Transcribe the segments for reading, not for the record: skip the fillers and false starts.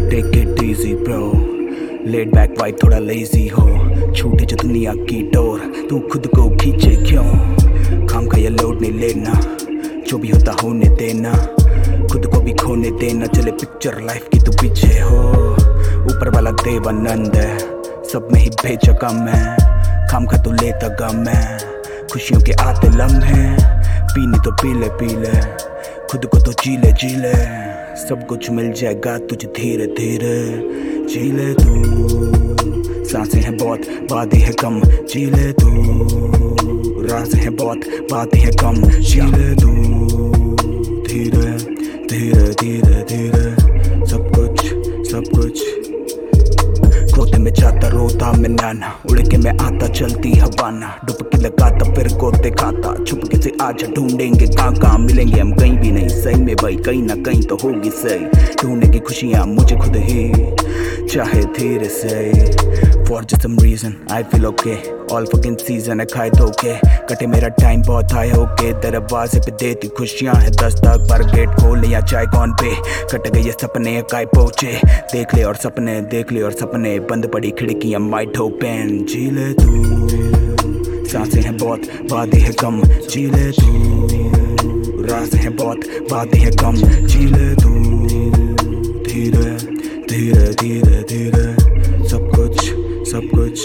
Take it easy bro, laid back vibe lazy हो, छूटे जो दुनिया की डोर, तू खुद को खींचे क्यों? काम का ये लोड नहीं लेना, जो भी होता होने देना, खुद को भी खोने देना, चले पिक्चर लाइफ की तू पीछे हो। ऊपर वाला देवानंद है, सब में ही भेजा गम है, काम का तू लेता गम है, खुशियों के आते लम्हे, पीनी तो पीले पीले, खुद को तो जीले जीले, सब कुछ मिल जाएगा तुझे धीरे धीरे, जीले तू। सांसें हैं बहुत बातें हैं कम, जीले तू। राज हैं बहुत बातें हैं कम, जीले तू। धीरे धीरे धीरे धीरे सब कुछ खोते में जाता रोता मैं नाना, उड़ के मैं आता चलती हवाना, डुबकी लगाता फिर गोते खाता, छुपके से आज ढूंढेंगे कहाँ मिलेंगे हम, कहीं भी नहीं सही में भाई, कहीं ना कहीं तो होगी सही, ढूंढने की खुशियाँ मुझे खुद ही चाहे धीरे से। For just some reason I feel okay, all fucking season है खाए धोखे, कटे मेरा टाइम बहुत हाई होके, दरवाजे पे देती खुशियाँ है दस्तक, पर गेट खोल या चाय कौन पे, कट गए ये सपने काय पहुँचे, देख ले और सपने बंद पड़ी खिड़कियाँ माइट ओपन, जी ले तू। सांसें हैं बहुत बातें हैं कम, जी ले तू। राज हैं बहुत बातें हैं कम, जी ले तू। धीरे धीरे धीरे धीरे सब कुछ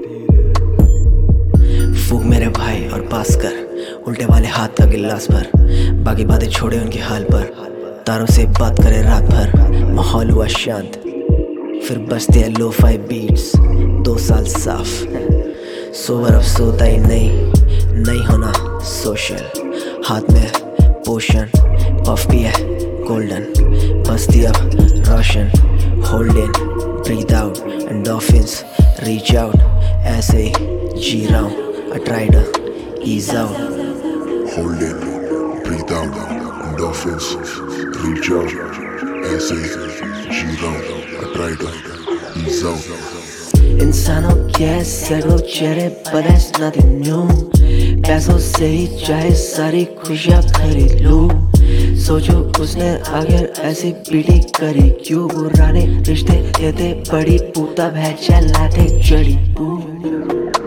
फूक मेरे भाई और पास कर, उल्टे वाले हाथ का गिलास पर, बाकी बातें छोड़े उनके हाल पर, तारों से बात करे रात भर, माहौल हुआ शांत, फिर बजते हैं लो फाइव बीट्स, 2 साल साफ, सोवर अब सोता ही नहीं होना सोशल, हाथ में पोशन, पफ भी है गोल्डन, बस्ती अब रोशन, hold in, breathe out, endorphins reach out, ऐसे ही जी रहा हूँ, I try to ease out. Hold in, breathe out, endorphins, reach out, ऐसे जी रहा हूँ, I try to ease out. इंसानों के सैकड़ों चेहरे but that's nothing new, पैसों से ही चाहे सारी खुशियाँ खरीद लूँ, सोचो उसने आखिर ऐसी पीढ़ी करी क्यों, पुराने रिश्ते ये थे बड़ी पूता भैंस लाते जड़ी।